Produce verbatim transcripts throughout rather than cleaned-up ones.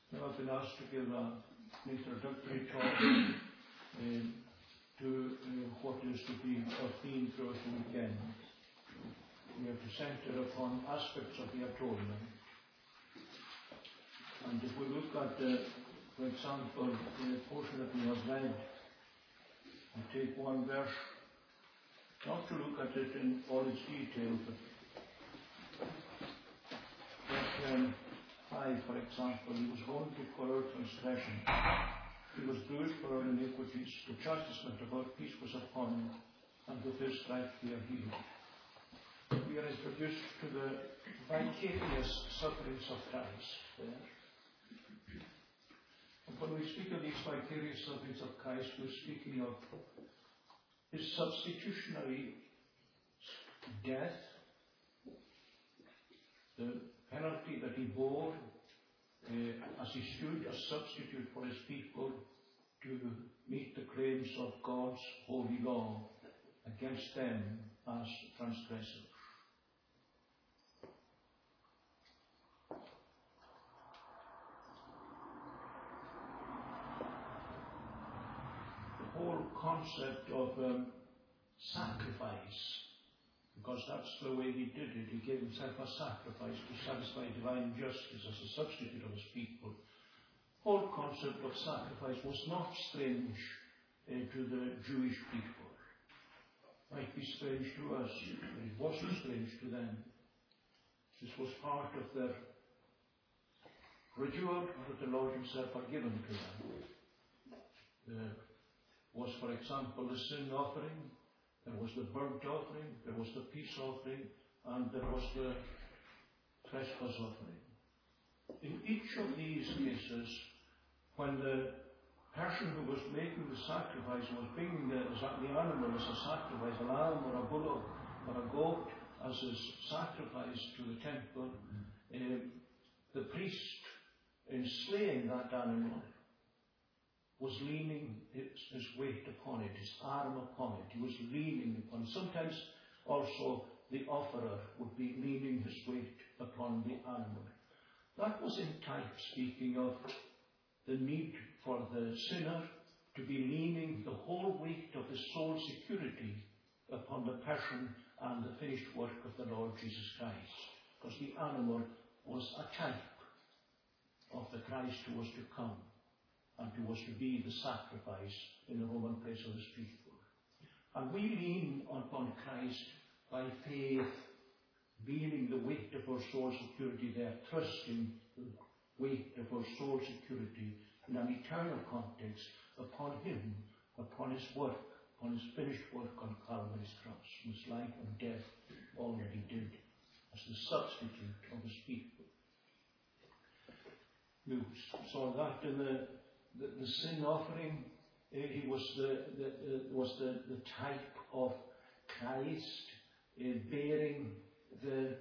Now I've been asked to give a, an introductory talk um, to uh, what is to be our theme throughout the weekend. We have to centre upon aspects of the atonement. And if we look at, uh, for example, the portion that we have read, and take one verse, not to look at it in all its detail, but verse um, five, for example, he was wounded for our transgression, he was bruised for our iniquities, the chastisement of our peace was upon him, and with his stripes we are healed. We are introduced to the vicarious sufferings of Christ there. And when we speak of these vicarious sufferings of Christ, we're speaking of his substitutionary death, the penalty that he bore uh, as he stood as substitute for his people to meet the claims of God's holy law against them as transgressors. The whole concept of um, sacrifice, because that's the way he did it. He gave himself a sacrifice to satisfy divine justice as a substitute of his people. The whole concept of sacrifice was not strange uh, to the Jewish people. It might be strange to us, but it wasn't strange to them. This was part of their ritual that the Lord himself had given to them. There was, for example, the sin offering. There was the burnt offering, there was the peace offering, and there was the trespass offering. In each of these cases, when the person who was making the sacrifice was bringing the, the animal as a sacrifice, a lamb or a bullock or a goat as his sacrifice to the temple, um, the priest, in slaying that animal, was leaning his, his weight upon it, his arm upon it. He was leaning upon it. Sometimes also the offerer would be leaning his weight upon the animal. That was in type speaking of the need for the sinner to be leaning the whole weight of his soul security upon the person and the finished work of the Lord Jesus Christ. Because the animal was a type of the Christ who was to come, and who was to be the sacrifice in the Roman place of his people. And we lean upon Christ by faith, leaning the weight of our soul security there, trusting the weight of our soul security in an eternal context upon him, upon his work, upon his finished work on Calvary's cross, his life and death, all that he did as the substitute of his people. You saw that in the The, the sin offering, uh, he was the, the, the was the, the type of Christ uh, bearing the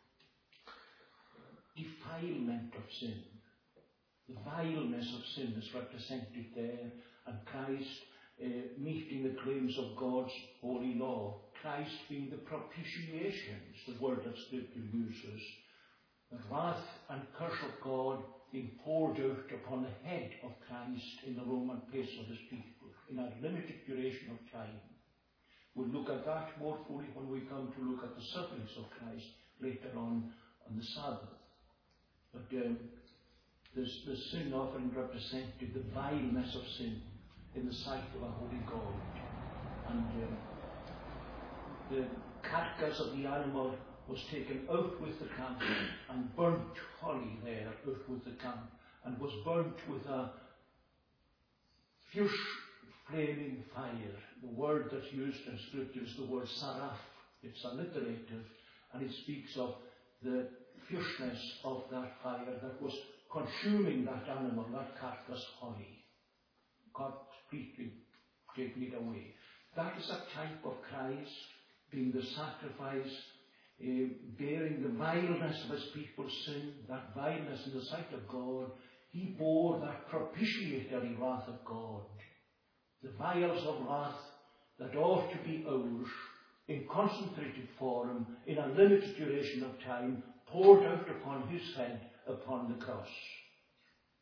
defilement of sin. The vileness of sin is represented there, and Christ uh, meeting the claims of God's holy law. Christ being the propitiation, is the word that Scripture uses. The wrath and curse of God being poured out upon the head of Christ in the Roman place of his people in a limited duration of time. We'll look at that more fully when we come to look at the sufferings of Christ later on on the Sabbath. But um, this, the sin offering represented the vileness of sin in the sight of a holy God. And um, the carcass of the animal was taken out with the camp and burnt wholly there out with the camp, and was burnt with a fierce flaming fire. The word that's used in Scripture is the word saraf. It's alliterative, and it speaks of the fierceness of that fire that was consuming that animal, that carcass wholly, completely taking it away. That is a type of Christ being the sacrifice, Uh, bearing the vileness of his people's sin, that vileness in the sight of God. He bore that propitiatory wrath of God, the vials of wrath that ought to be ours in concentrated form, in a limited duration of time, poured out upon his head upon the cross.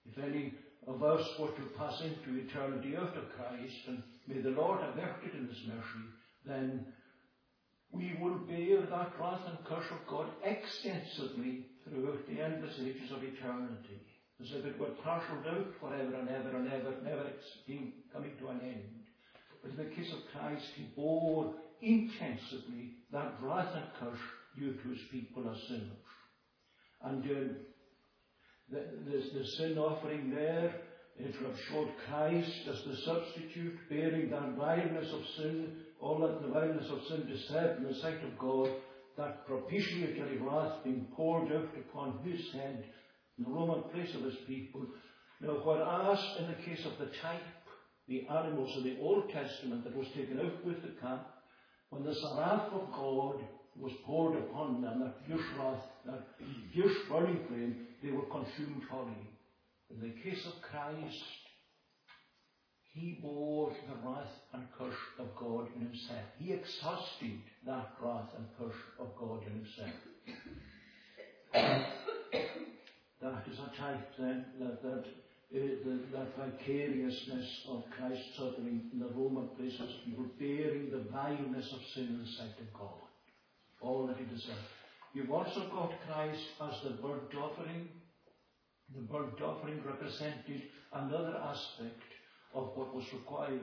If any of us were to pass into eternity after Christ, and may the Lord have acted in His mercy, then we will bear that wrath and curse of God extensively throughout the endless ages of eternity, as if it were parcelled out forever and ever and ever, never being coming to an end. But in the case of Christ, He bore intensively that wrath and curse due to His people as sinners. And uh, the, the, the sin offering there, it will have showed Christ as the substitute, bearing that vileness of sin, all that the vileness of sin deserved in the sight of God, that propitiatory wrath being poured out upon His head in the Roman place of His people. Now, whereas in the case of the type, the animals of the Old Testament that was taken out with the camp, when the wrath of God was poured upon them, that fierce wrath, that fierce burning flame, they were consumed wholly. In the case of Christ, He bore the wrath and curse of God in Himself. He exhausted that wrath and curse of God in Himself. That is a type then, that, that, uh, the, that vicariousness of Christ's suffering in the Roman places, people bearing the vileness of sin in the sight of God. All that He deserved. You've also got Christ as the burnt offering. The burnt offering represented another aspect of what was required.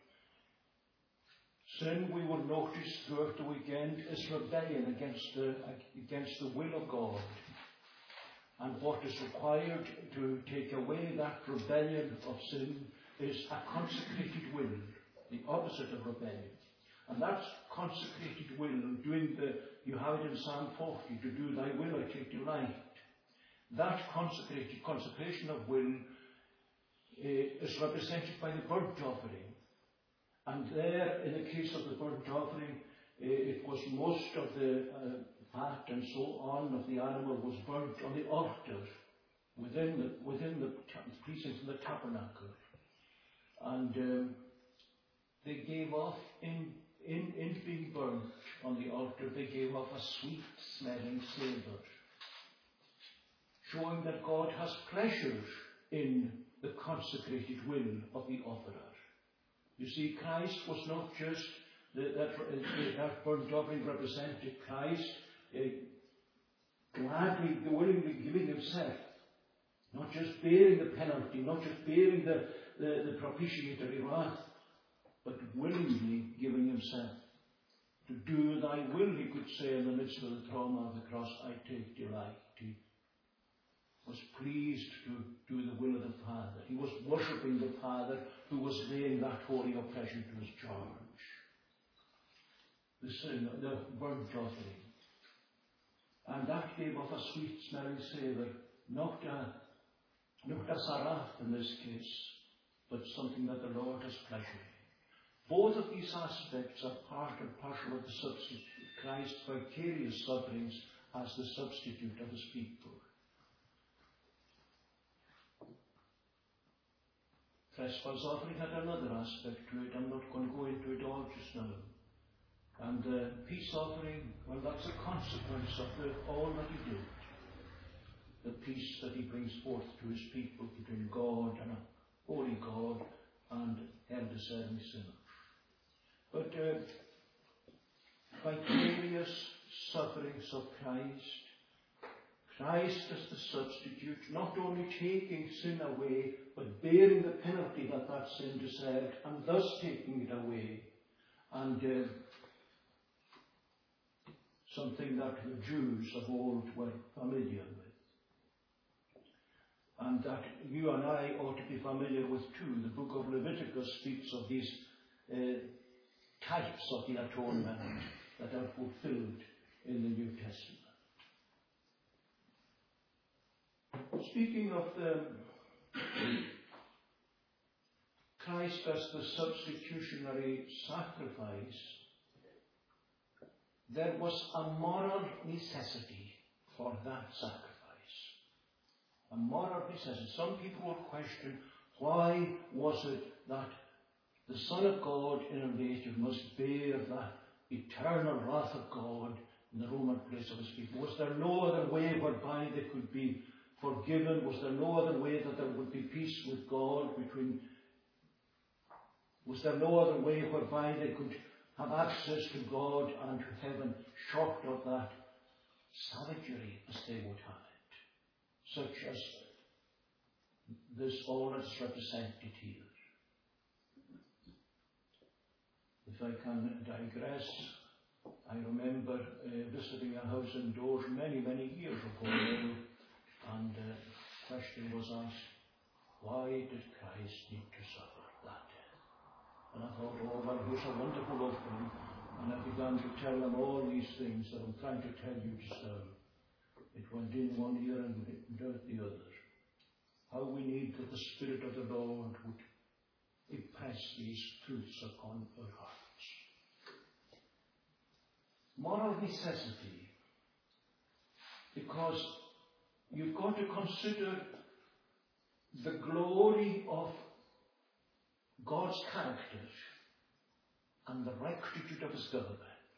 Sin, we will notice throughout the weekend, is rebellion against the, against the will of God. And what is required to take away that rebellion of sin is a consecrated will, the opposite of rebellion. And that's consecrated will, doing the, you have it in Psalm forty, to do thy will I take delight. That consecrated, consecration of will uh, is represented by the burnt offering. And there, in the case of the burnt offering, uh, it was most of the uh, fat and so on of the animal was burnt on the altar within the, within the precincts of the tabernacle. And um, they gave off, in, in, in being burnt on the altar, they gave off a sweet smelling savour, showing that God has pleasure in the consecrated will of the offerer. You see, Christ was not just, the, that, that burnt offering represented Christ uh, gladly, willingly giving Himself, not just bearing the penalty, not just bearing the, the, the propitiatory wrath, but willingly giving Himself. To do thy will, He could say in the midst of the trauma of the cross, I take delight. He was pleased to do the will of the Father. He was worshipping the Father who was laying that holy oppression to His charge. The sin, the burnt offering. And that gave off a sweet smelling savour, not a, not a saraf in this case, but something that the Lord has pleasure in. Both of these aspects are part and parcel of the substitute. Christ's vicarious sufferings as the substitute of His people. Trespass offering had another aspect to it. I'm not going to go into it all just now. And the uh, peace offering, well, that's a consequence of the, all that He did. The peace that He brings forth to His people between God and a holy God and hell-deserving sinners. But uh, vicarious sufferings of Christ, Christ as the substitute, not only taking sin away, but bearing the penalty that that sin deserved, and thus taking it away. And uh, something that the Jews of old were familiar with. And that you and I ought to be familiar with too. The book of Leviticus speaks of these uh, types of the atonement that are fulfilled in the New Testament. Speaking of the Christ as the substitutionary sacrifice, there was a moral necessity for that sacrifice. A moral necessity. Some people will question, why was it that the Son of God in a nature must bear that eternal wrath of God in the Roman place of His people? Was there no other way whereby they could be forgiven? Was there no other way that there would be peace with God, between, was there no other way whereby they could have access to God and to heaven short of that savagery as they would have it, such as this all is represented here. If I can digress, I remember uh, visiting a house indoors many, many years ago, and uh, the question was asked, why did Christ need to suffer that? And I thought, oh, well, here's a wonderful opening. And I began to tell them all these things that I'm trying to tell you just now. It went in one ear and it out the other. How we need that the Spirit of the Lord would impress these truths upon our hearts. Moral necessity. Because you've got to consider the glory of God's character and the rectitude of his government.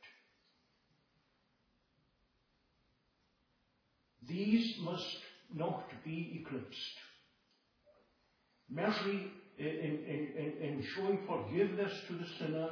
These must not be eclipsed. Mercy in, in, in, in showing forgiveness to the sinner,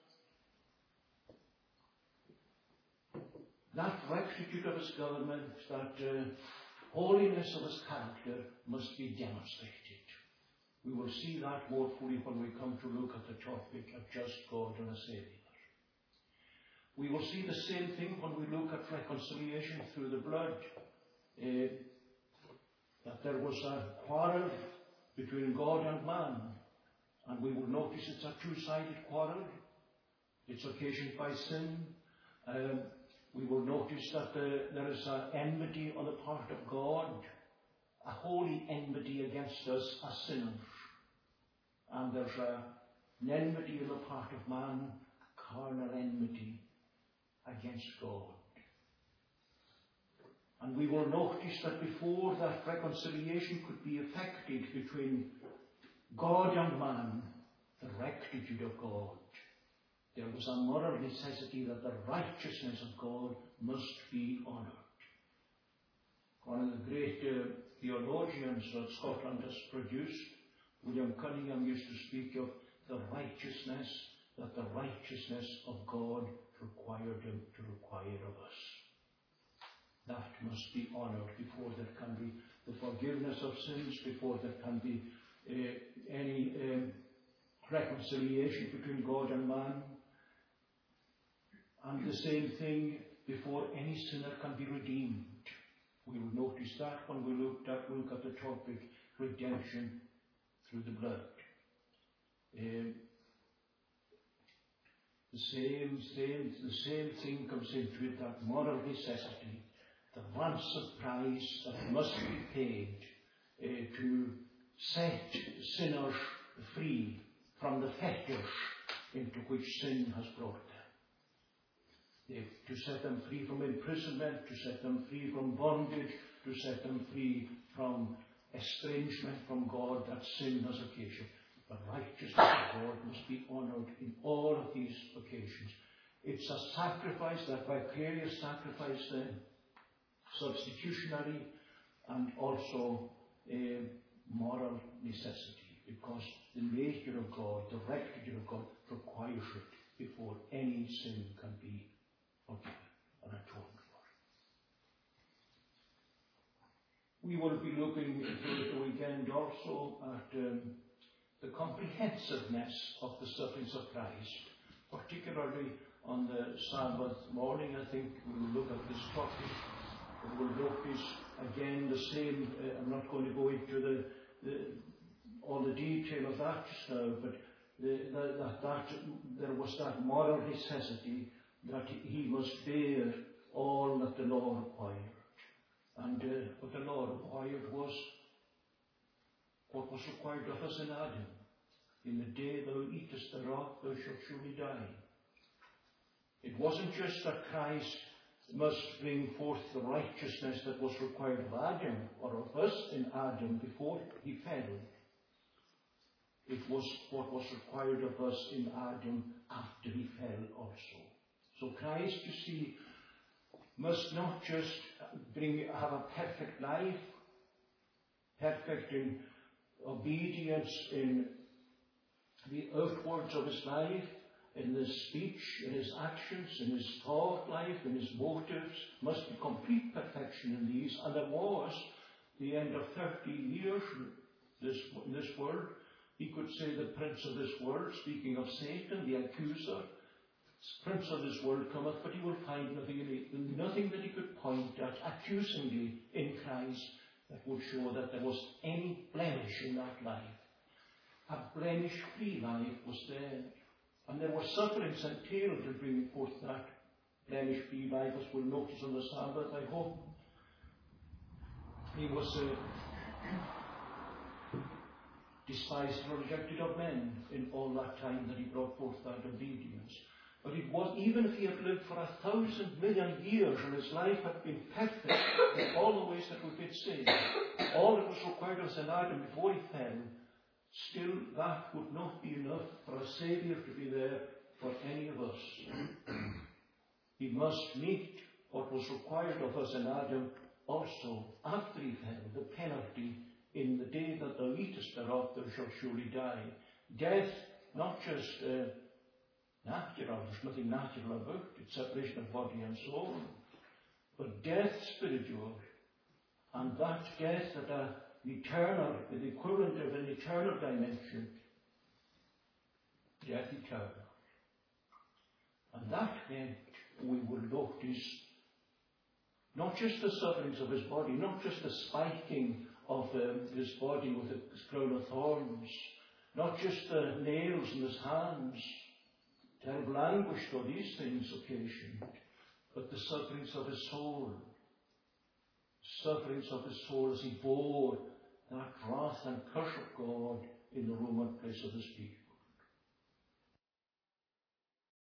that rectitude of his government, that uh, holiness of his character must be demonstrated. We will see that more fully when we come to look at the topic of just God and a Saviour. We will see the same thing when we look at reconciliation through the blood. Uh, that there was a quarrel between God and man, and we will notice it's a two-sided quarrel. It's occasioned by sin. Um, we will notice that the, there is an enmity on the part of God, a holy enmity against us as sinners. And there's a, an enmity on the part of man, a carnal enmity against God. And we will notice that before that reconciliation could be effected between God and man, the rectitude of God, there was a moral necessity that the righteousness of God must be honoured. One of the great uh, theologians that Scotland has produced, William Cunningham, used to speak of the righteousness that the righteousness of God required him to require of us. That must be honoured before there can be the forgiveness of sins, before there can be uh, any um, reconciliation between God and man. And the same thing before any sinner can be redeemed. We will notice that when we looked at, look at the topic redemption through the blood. Um, the same, same, the same thing comes into it, that moral necessity, the ransom price that must be paid uh, to set sinners free from the fetters into which sin has brought them. Uh, to set them free from imprisonment, to set them free from bondage, to set them free from estrangement from God that sin has occasioned. The righteousness of God must be honoured in all of these occasions. It's a sacrifice, that vicarious sacrifice then, substitutionary and also a moral necessity, because the nature of God, the rectitude of God requires it before any sin can be forgiven and atoned for. We will be looking through the weekend also at um, the comprehensiveness of the sufferings of Christ, particularly on the Sabbath morning. I think we will look at this topic. We will notice again the same. Uh, I'm not going to go into the, the all the detail of that just now, but the, the, that, that there was that moral necessity that he must bear all that the law required. And uh, what the law required was what was required of us in Adam. In the day thou eatest thereof, thou shalt surely die. It wasn't just that Christ must bring forth the righteousness that was required of Adam, or of us in Adam, before he fell. It was what was required of us in Adam after he fell also. So Christ, you see, must not just bring have a perfect life, perfect in obedience in the outwards of his life, in his speech, in his actions, in his thought life, in his motives, must be complete perfection in these. And there was the end of thirty years this, in this world. He could say the prince of this world, speaking of Satan, the accuser, prince of this world cometh, but he will find nothing, in nothing that he could point at accusingly in Christ that would show that there was any blemish in that life. A blemish-free life was there. And there were sufferings entailed to bring forth that blemish-free life, as we'll notice on the Sabbath, I hope. He was uh, despised and rejected of men in all that time that he brought forth that obedience. But it was, even if he had lived for a thousand million years and his life had been perfect in all the ways that we've been saying, all that was required of Saint Adam before he fell, still that would not be enough for a Saviour to be there for any of us. He must meet what was required of us in Adam also after he fell, the penalty in the day that thou eatest thereof thou shalt surely die. Death, not just uh, natural, there's nothing natural about it, separation of body and soul, but death spiritual, and that death at a eternal, the equivalent of an eternal dimension, death eternal. And that meant we would notice not just the sufferings of his body, not just the spiking of um, his body with a crown of thorns, not just the nails in his hands, terrible anguish for these things occasioned, but the sufferings of his soul, sufferings of his soul as he bore that wrath and curse of God in the Roman place of his feet.